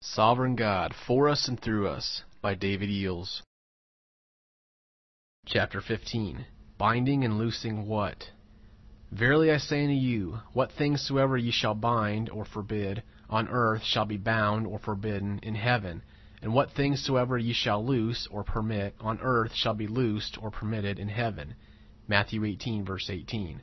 Sovereign God, for us and through us, by David Eels. Chapter 15. Binding and loosing what? Verily I say unto you, what things soever ye shall bind, or forbid, on earth shall be bound, or forbidden, in heaven. And what things soever ye shall loose, or permit, on earth shall be loosed, or permitted, in heaven. Matthew 18, verse 18.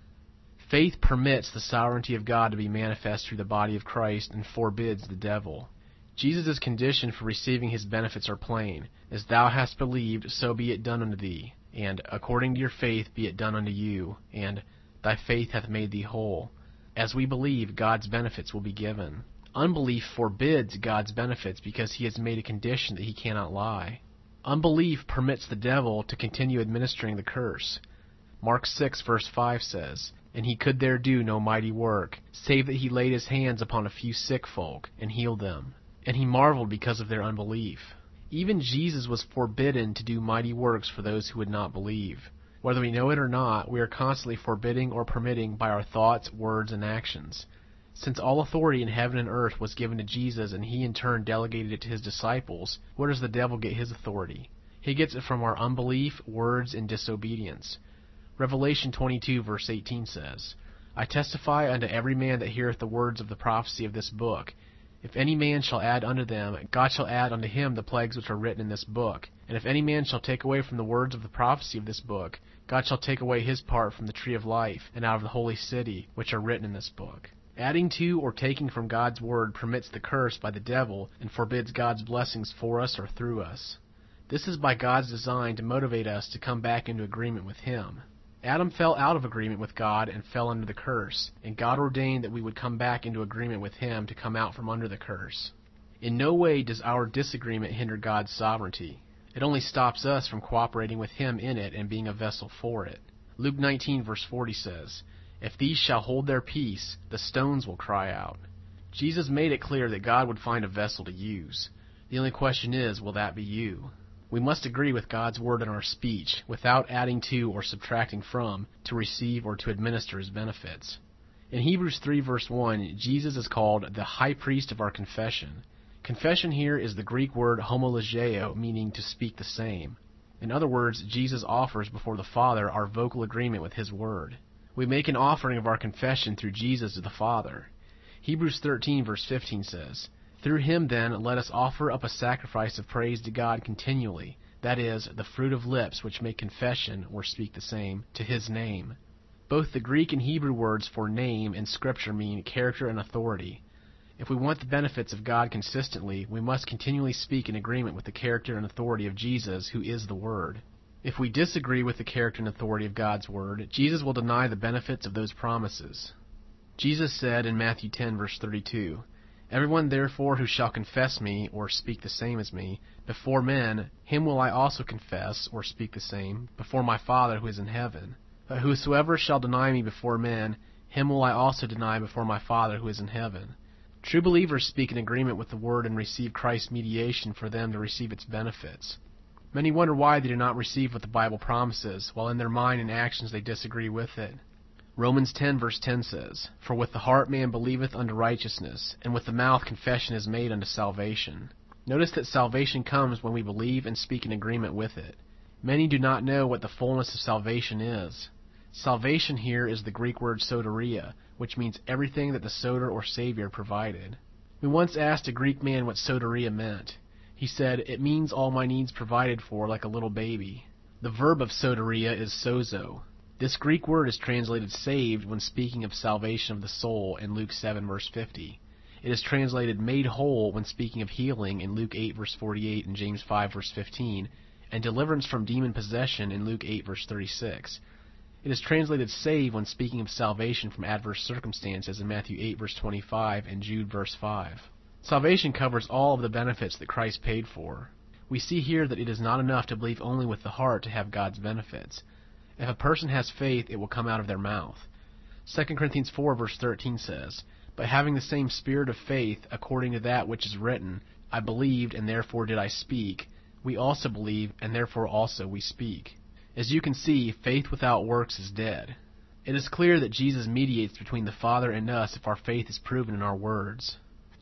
Faith permits the sovereignty of God to be manifest through the body of Christ, and forbids the devil. Jesus' condition for receiving his benefits are plain. As thou hast believed, so be it done unto thee. And according to your faith be it done unto you. And thy faith hath made thee whole. As we believe, God's benefits will be given. Unbelief forbids God's benefits because he has made a condition that he cannot lie. Unbelief permits the devil to continue administering the curse. Mark 6, verse 5 says, And he could there do no mighty work, save that he laid his hands upon a few sick folk, and healed them. And he marveled because of their unbelief. Even Jesus was forbidden to do mighty works for those who would not believe. Whether we know it or not, we are constantly forbidding or permitting by our thoughts, words, and actions. Since all authority in heaven and earth was given to Jesus and he in turn delegated it to his disciples, where does the devil get his authority? He gets it from our unbelief, words, and disobedience. Revelation 22, verse 18 says, I testify unto every man that heareth the words of the prophecy of this book. If any man shall add unto them, God shall add unto him the plagues which are written in this book. And if any man shall take away from the words of the prophecy of this book, God shall take away his part from the tree of life, and out of the holy city, which are written in this book. Adding to or taking from God's word permits the curse by the devil, and forbids God's blessings for us or through us. This is by God's design to motivate us to come back into agreement with him. Adam fell out of agreement with God and fell under the curse, and God ordained that we would come back into agreement with him to come out from under the curse. In no way does our disagreement hinder God's sovereignty. It only stops us from cooperating with him in it and being a vessel for it. Luke 19, verse 40 says, If these shall hold their peace, the stones will cry out. Jesus made it clear that God would find a vessel to use. The only question is, will that be you? We must agree with God's word in our speech, without adding to or subtracting from, to receive or to administer his benefits. In Hebrews 3, verse 1, Jesus is called the high priest of our confession. Confession here is the Greek word homologeo, meaning to speak the same. In other words, Jesus offers before the Father our vocal agreement with his word. We make an offering of our confession through Jesus to the Father. Hebrews 13, verse 15 says, Through him then let us offer up a sacrifice of praise to God continually, that is, the fruit of lips which make confession, or speak the same, to his name. Both the Greek and Hebrew words for name in Scripture mean character and authority. If we want the benefits of God consistently, we must continually speak in agreement with the character and authority of Jesus, who is the Word. If we disagree with the character and authority of God's Word, Jesus will deny the benefits of those promises. Jesus said in Matthew 10, verse 32, Everyone therefore who shall confess me, or speak the same as me, before men, him will I also confess, or speak the same, before my Father who is in heaven. But whosoever shall deny me before men, him will I also deny before my Father who is in heaven. True believers speak in agreement with the Word and receive Christ's mediation for them to receive its benefits. Many wonder why they do not receive what the Bible promises, while in their mind and actions they disagree with it. Romans 10, verse 10 says, For with the heart man believeth unto righteousness, and with the mouth confession is made unto salvation. Notice that salvation comes when we believe and speak in agreement with it. Many do not know what the fullness of salvation is. Salvation here is the Greek word soteria, which means everything that the Soter or Savior provided. We once asked a Greek man what soteria meant. He said, It means all my needs provided for like a little baby. The verb of soteria is sozo. This Greek word is translated saved when speaking of salvation of the soul in Luke 7, verse 50. It is translated made whole when speaking of healing in Luke 8, verse 48 and James 5, verse 15, and deliverance from demon possession in Luke 8, verse 36. It is translated save when speaking of salvation from adverse circumstances in Matthew 8, verse 25 and Jude, verse 5. Salvation covers all of the benefits that Christ paid for. We see here that it is not enough to believe only with the heart to have God's benefits. If a person has faith, it will come out of their mouth. 2 Corinthians 4, verse 13 says, But having the same spirit of faith, according to that which is written, I believed, and therefore did I speak, we also believe, and therefore also we speak. As you can see, faith without works is dead. It is clear that Jesus mediates between the Father and us if our faith is proven in our words.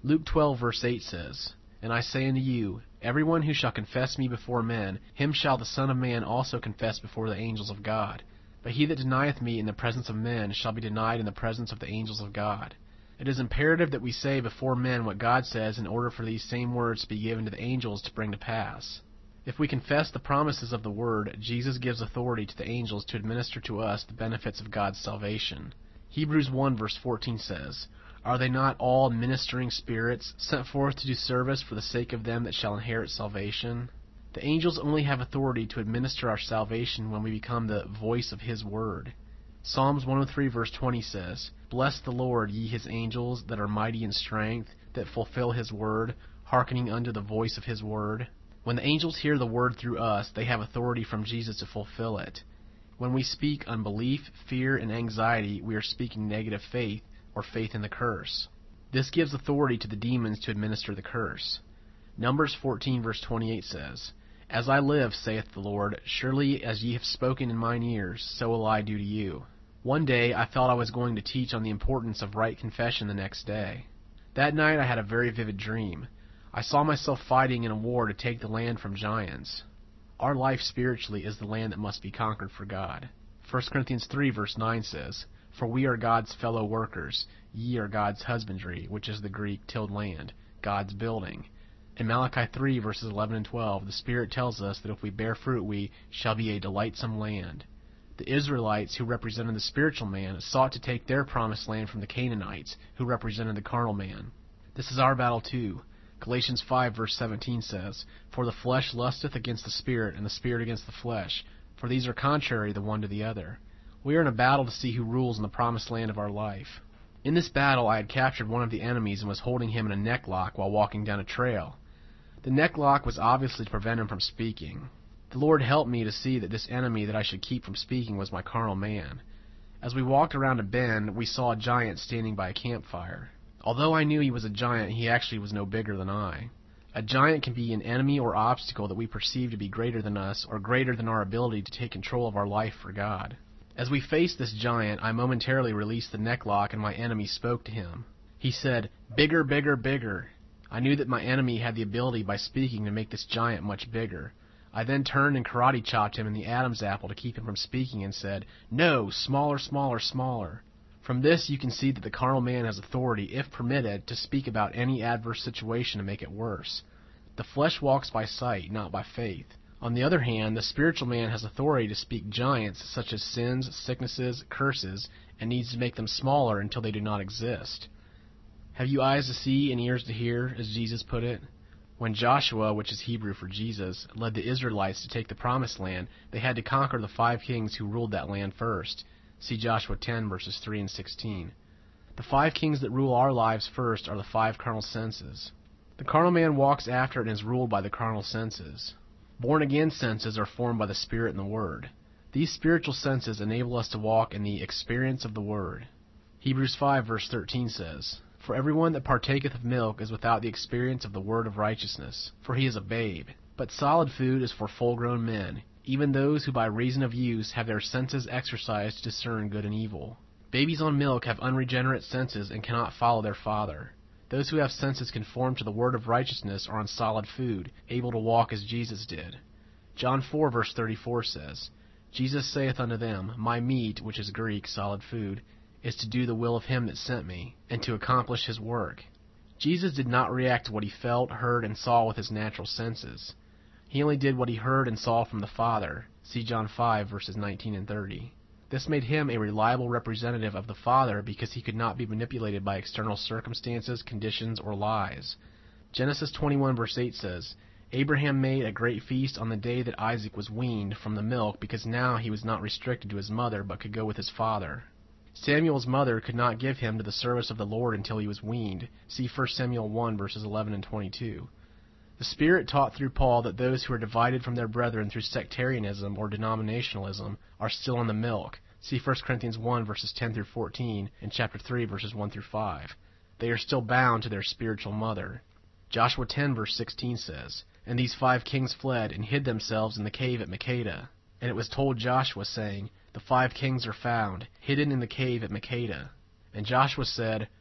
Luke 12 verse 8 says, And I say unto you, everyone who shall confess me before men, him shall the Son of Man also confess before the angels of God. But he that denieth me in the presence of men shall be denied in the presence of the angels of God. It is imperative that we say before men what God says in order for these same words to be given to the angels to bring to pass. If we confess the promises of the Word, Jesus gives authority to the angels to administer to us the benefits of God's salvation. Hebrews 1 verse 14 says, Are they not all ministering spirits, sent forth to do service for the sake of them that shall inherit salvation? The angels only have authority to administer our salvation when we become the voice of His Word. Psalms 103 verse 20 says, Bless the Lord, ye His angels, that are mighty in strength, that fulfill His word, hearkening unto the voice of His word. When the angels hear the word through us, they have authority from Jesus to fulfill it. When we speak unbelief, fear, and anxiety, we are speaking negative faith, or faith in the curse. This gives authority to the demons to administer the curse. Numbers 14 verse 28 says, As I live, saith the Lord, surely as ye have spoken in mine ears, so will I do to you. One day I felt I was going to teach on the importance of right confession the next day. That night I had a very vivid dream. I saw myself fighting in a war to take the land from giants. Our life spiritually is the land that must be conquered for God. 1 Corinthians 3 verse 9 says, For we are God's fellow workers, ye are God's husbandry, which is the Greek tilled land, God's building. In Malachi 3 verses 11 and 12, the Spirit tells us that if we bear fruit, we shall be a delightsome land. The Israelites, who represented the spiritual man, sought to take their promised land from the Canaanites, who represented the carnal man. This is our battle too. Galatians 5 verse 17 says, For the flesh lusteth against the Spirit, and the Spirit against the flesh, for these are contrary the one to the other. We are in a battle to see who rules in the promised land of our life. In this battle I had captured one of the enemies and was holding him in a necklock while walking down a trail. The necklock was obviously to prevent him from speaking. The Lord helped me to see that this enemy that I should keep from speaking was my carnal man. As we walked around a bend, we saw a giant standing by a campfire. Although I knew he was a giant, he actually was no bigger than I. A giant can be an enemy or obstacle that we perceive to be greater than us or greater than our ability to take control of our life for God. As we faced this giant, I momentarily released the necklock and my enemy spoke to him. He said, Bigger, bigger, bigger. I knew that my enemy had the ability by speaking to make this giant much bigger. I then turned and karate chopped him in the Adam's apple to keep him from speaking and said, No, smaller, smaller, smaller. From this you can see that the carnal man has authority, if permitted, to speak about any adverse situation to make it worse. The flesh walks by sight, not by faith. On the other hand, the spiritual man has authority to speak giants such as sins, sicknesses, curses, and needs to make them smaller until they do not exist. Have you eyes to see and ears to hear, as Jesus put it? When Joshua, which is Hebrew for Jesus, led the Israelites to take the promised land, they had to conquer the 5 kings who ruled that land first. See Joshua 10 verses 3 and 16. The 5 kings that rule our lives first are the 5 carnal senses. The carnal man walks after it and is ruled by the carnal senses. Born-again senses are formed by the Spirit and the Word. These spiritual senses enable us to walk in the experience of the Word. Hebrews 5 verse 13 says, For everyone that partaketh of milk is without the experience of the word of righteousness, for he is a babe. But solid food is for full-grown men, even those who by reason of use have their senses exercised to discern good and evil. Babies on milk have unregenerate senses and cannot follow their father. Those who have senses conformed to the word of righteousness are on solid food, able to walk as Jesus did. John 4 verse 34 says, Jesus saith unto them, My meat, which is Greek, solid food, is to do the will of him that sent me, and to accomplish his work. Jesus did not react to what he felt, heard, and saw with his natural senses. He only did what he heard and saw from the Father. See John 5 verses 19 and 30. This made him a reliable representative of the Father because he could not be manipulated by external circumstances, conditions, or lies. Genesis 21 verse 8 says, Abraham made a great feast on the day that Isaac was weaned from the milk, because now he was not restricted to his mother, but could go with his father. Samuel's mother could not give him to the service of the Lord until he was weaned. See 1 Samuel 1 verses 11 and 22. The Spirit taught through Paul that those who are divided from their brethren through sectarianism or denominationalism are still on the milk. See 1 Corinthians 1 verses 10 through 14 and chapter 3 verses 1 through 5. They are still bound to their spiritual mother. Joshua 10 verse 16 says, And these 5 kings fled and hid themselves in the cave at Makkedah. And it was told Joshua, saying, The 5 kings are found, hidden in the cave at Makkedah. And Joshua said,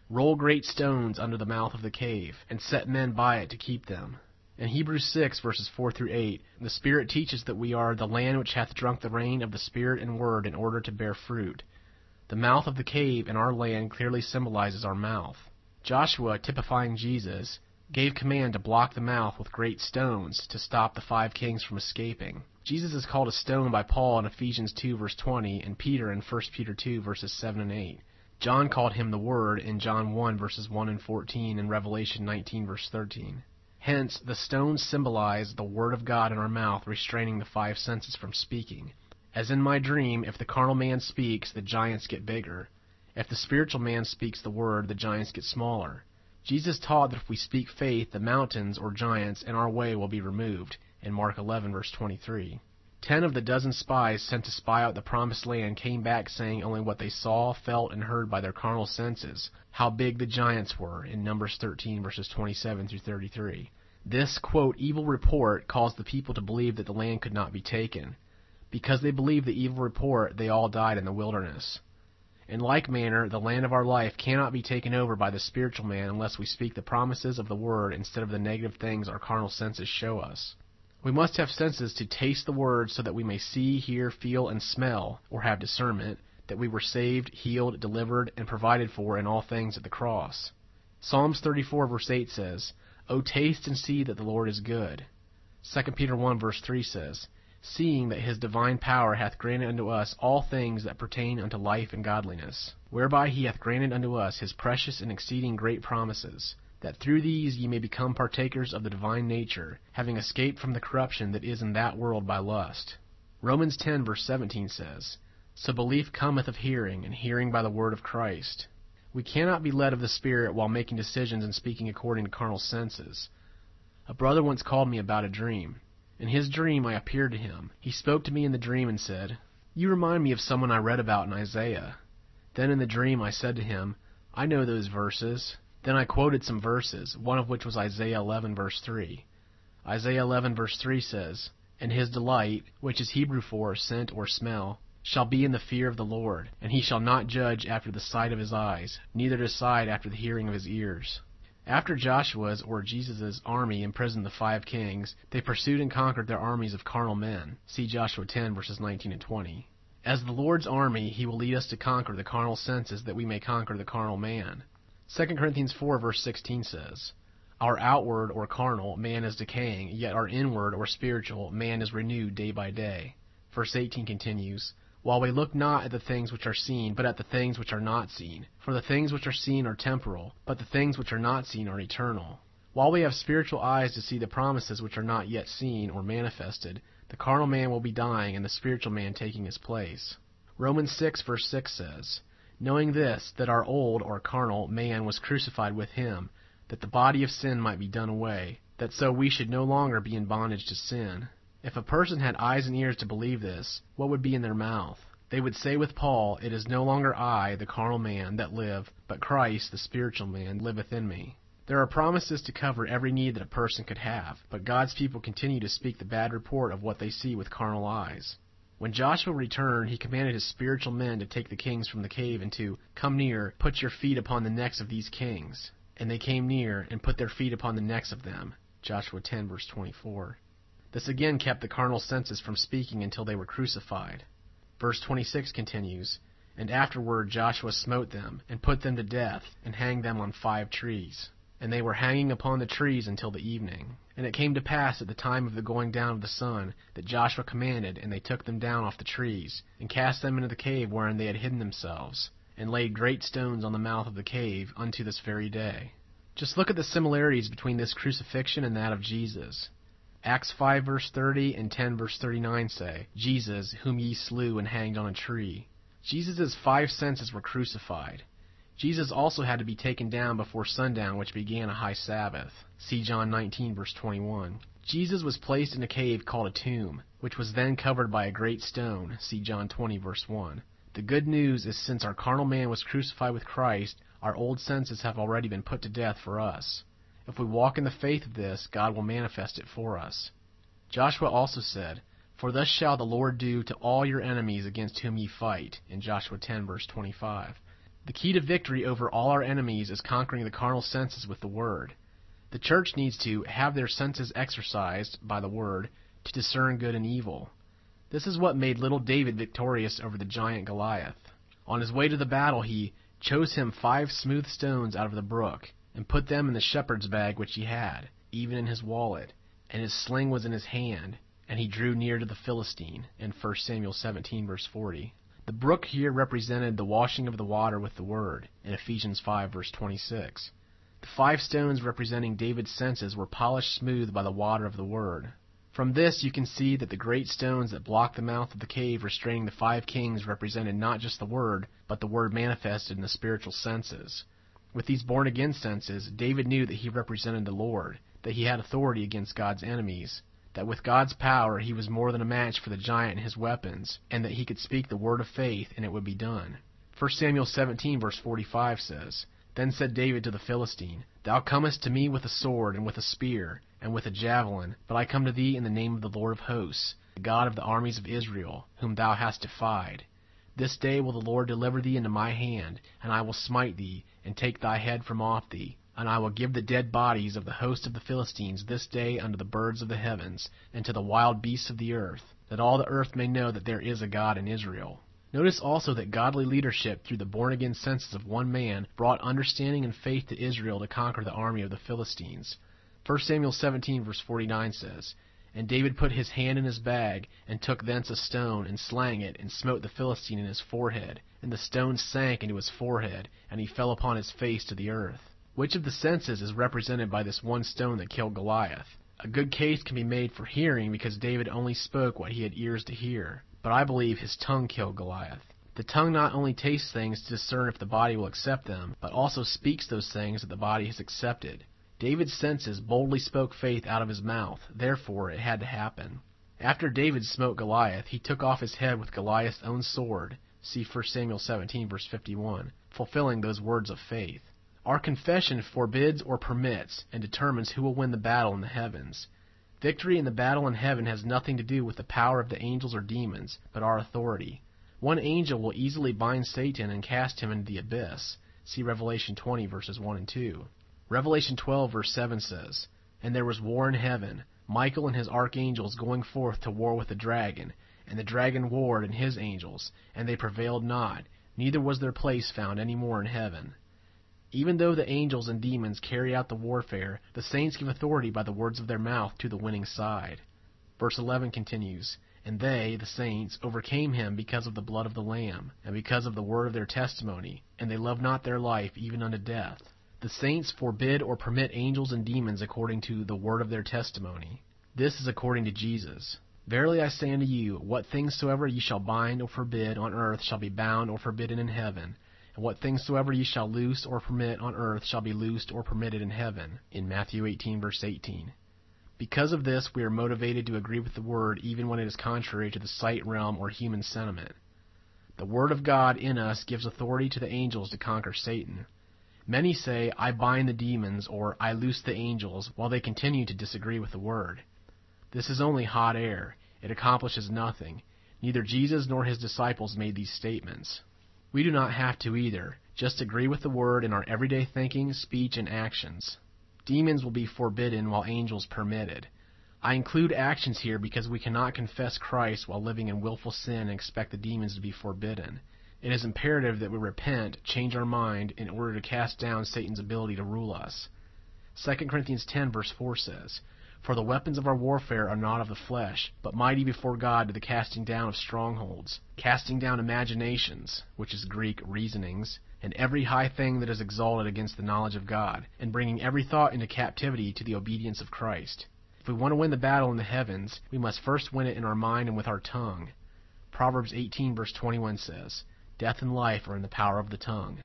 Roll great stones under the mouth of the cave, and set men by it to keep them. In Hebrews 6, verses 4 through 8, the Spirit teaches that we are the land which hath drunk the rain of the Spirit and Word in order to bear fruit. The mouth of the cave in our land clearly symbolizes our mouth. Joshua, typifying Jesus, gave command to block the mouth with great stones to stop the 5 kings from escaping. Jesus is called a stone by Paul in Ephesians 2, verse 20, and Peter in 1 Peter 2, verses 7 and 8. John called him the Word in John 1, verses 1 and 14, and Revelation 19, verse 13. Hence, the stones symbolize the Word of God in our mouth, restraining the 5 senses from speaking. As in my dream, if the carnal man speaks, the giants get bigger. If the spiritual man speaks the Word, the giants get smaller. Jesus taught that if we speak faith, the mountains, or giants, in our way will be removed, in Mark 11, verse 23. 10 of the dozen spies sent to spy out the promised land came back saying only what they saw, felt, and heard by their carnal senses, how big the giants were, in Numbers 13, verses 27 through 33. This, quote, evil report caused the people to believe that the land could not be taken. Because they believed the evil report, they all died in the wilderness. In like manner, the land of our life cannot be taken over by the spiritual man unless we speak the promises of the Word instead of the negative things our carnal senses show us. We must have senses to taste the Word so that we may see, hear, feel, and smell, or have discernment, that we were saved, healed, delivered, and provided for in all things at the cross. Psalms 34, verse 8 says, O taste and see that the Lord is good. 2 Peter 1, verse 3 says, Seeing that his divine power hath granted unto us all things that pertain unto life and godliness, whereby he hath granted unto us his precious and exceeding great promises, that through these ye may become partakers of the divine nature, having escaped from the corruption that is in that world by lust. Romans 10, verse 17 says, So belief cometh of hearing, and hearing by the word of Christ. We cannot be led of the Spirit while making decisions and speaking according to carnal senses. A brother once called me about a dream. In his dream I appeared to him. He spoke to me in the dream and said, You remind me of someone I read about in Isaiah. Then in the dream I said to him, I know those verses. Then I quoted some verses, one of which was Isaiah 11, verse 3. Isaiah 11, verse 3 says, And his delight, which is Hebrew for scent or smell, shall be in the fear of the Lord, and he shall not judge after the sight of his eyes, neither decide after the hearing of his ears. After Joshua's, or Jesus' army imprisoned the 5 kings, they pursued and conquered their armies of carnal men. See Joshua 10, verses 19 and 20. As the Lord's army, he will lead us to conquer the carnal senses that we may conquer the carnal man. 2 Corinthians 4, verse 16 says, Our outward, or carnal, man is decaying, yet our inward, or spiritual, man is renewed day by day. Verse 18 continues, While we look not at the things which are seen, but at the things which are not seen. For the things which are seen are temporal, but the things which are not seen are eternal. While we have spiritual eyes to see the promises which are not yet seen or manifested, the carnal man will be dying and the spiritual man taking his place. Romans 6, verse 6 says, Knowing this, that our old, or carnal, man was crucified with him, that the body of sin might be done away, that so we should no longer be in bondage to sin. If a person had eyes and ears to believe this, what would be in their mouth? They would say with Paul, It is no longer I, the carnal man, that live, but Christ, the spiritual man, liveth in me. There are promises to cover every need that a person could have, but God's people continue to speak the bad report of what they see with carnal eyes. When Joshua returned, he commanded his spiritual men to take the kings from the cave and to, Come near, put your feet upon the necks of these kings. And they came near, and put their feet upon the necks of them. Joshua 10, verse 24. This again kept the carnal senses from speaking until they were crucified. Verse 26 continues, And afterward Joshua smote them, and put them to death, and hanged them on 5 trees. And they were hanging upon the trees until the evening. And it came to pass at the time of the going down of the sun, that Joshua commanded, and they took them down off the trees, and cast them into the cave wherein they had hidden themselves, and laid great stones on the mouth of the cave unto this very day. Just look at the similarities between this crucifixion and that of Jesus. Acts 5, verse 30 and 10, verse 39 say, Jesus, whom ye slew and hanged on a tree. Jesus' 5 senses were crucified. Jesus also had to be taken down before sundown, which began a high Sabbath. See John 19, verse 21. Jesus was placed in a cave called a tomb, which was then covered by a great stone. See John 20, verse 1. The good news is since our carnal man was crucified with Christ, our old senses have already been put to death for us. If we walk in the faith of this, God will manifest it for us. Joshua also said, For thus shall the Lord do to all your enemies against whom ye fight, in Joshua 10, verse 25. The key to victory over all our enemies is conquering the carnal senses with the Word. The church needs to have their senses exercised by the Word to discern good and evil. This is what made little David victorious over the giant Goliath. On his way to the battle, he chose him 5 smooth stones out of the brook, and put them in the shepherd's bag which he had, even in his wallet, and his sling was in his hand, and he drew near to the Philistine, in 1 Samuel 17, verse 40. The brook here represented the washing of the water with the Word, in Ephesians 5, verse 26. The 5 stones representing David's senses were polished smooth by the water of the Word. From this you can see that the great stones that blocked the mouth of the cave restraining the 5 kings represented not just the Word, but the Word manifested in the spiritual senses. With these born-again senses, David knew that he represented the Lord, that he had authority against God's enemies, that with God's power he was more than a match for the giant and his weapons, and that he could speak the word of faith and it would be done. 1 Samuel 17, verse 45 says, Then said David to the Philistine, Thou comest to me with a sword and with a spear and with a javelin, but I come to thee in the name of the Lord of hosts, the God of the armies of Israel, whom thou hast defied. This day will the Lord deliver thee into my hand, and I will smite thee, and take thy head from off thee. And I will give the dead bodies of the host of the Philistines this day unto the birds of the heavens, and to the wild beasts of the earth, that all the earth may know that there is a God in Israel. Notice also that godly leadership through the born-again senses of one man brought understanding and faith to Israel to conquer the army of the Philistines. 1 Samuel 17, verse 49 says, And David put his hand in his bag, and took thence a stone, and slang it, and smote the Philistine in his forehead. And the stone sank into his forehead, and he fell upon his face to the earth. Which of the senses is represented by this one stone that killed Goliath? A good case can be made for hearing because David only spoke what he had ears to hear, but I believe his tongue killed Goliath. The tongue not only tastes things to discern if the body will accept them, but also speaks those things that the body has accepted. David's senses boldly spoke faith out of his mouth, therefore it had to happen. After David smote Goliath, he took off his head with Goliath's own sword, see 1 Samuel 17, verse 51, fulfilling those words of faith. Our confession forbids or permits and determines who will win the battle in the heavens. Victory in the battle in heaven has nothing to do with the power of the angels or demons, but our authority. One angel will easily bind Satan and cast him into the abyss. See Revelation 20, verses 1 and 2. Revelation 12, verse 7 says, And there was war in heaven, Michael and his archangels going forth to war with the dragon, and the dragon warred and his angels, and they prevailed not, neither was their place found any more in heaven. Even though the angels and demons carry out the warfare, the saints give authority by the words of their mouth to the winning side. Verse 11 continues, And they, the saints, overcame him because of the blood of the Lamb, and because of the word of their testimony, and they loved not their life even unto death. The saints forbid or permit angels and demons according to the word of their testimony. This is according to Jesus. Verily I say unto you, what things soever ye shall bind or forbid on earth shall be bound or forbidden in heaven. And what things soever ye shall loose or permit on earth shall be loosed or permitted in heaven. In Matthew 18, verse 18. Because of this, we are motivated to agree with the Word even when it is contrary to the sight realm or human sentiment. The Word of God in us gives authority to the angels to conquer Satan. Many say, I bind the demons, or I loose the angels, while they continue to disagree with the Word. This is only hot air. It accomplishes nothing. Neither Jesus nor his disciples made these statements. We do not have to either. Just agree with the Word in our everyday thinking, speech, and actions. Demons will be forbidden while angels permitted. I include actions here because we cannot confess Christ while living in willful sin and expect the demons to be forbidden. It is imperative that we repent, change our mind, in order to cast down Satan's ability to rule us. 2 Corinthians 10, verse 4 says, For the weapons of our warfare are not of the flesh, but mighty before God to the casting down of strongholds, casting down imaginations, which is Greek reasonings, and every high thing that is exalted against the knowledge of God, and bringing every thought into captivity to the obedience of Christ. If we want to win the battle in the heavens, we must first win it in our mind and with our tongue. Proverbs 18, verse 21 says, Death and life are in the power of the tongue.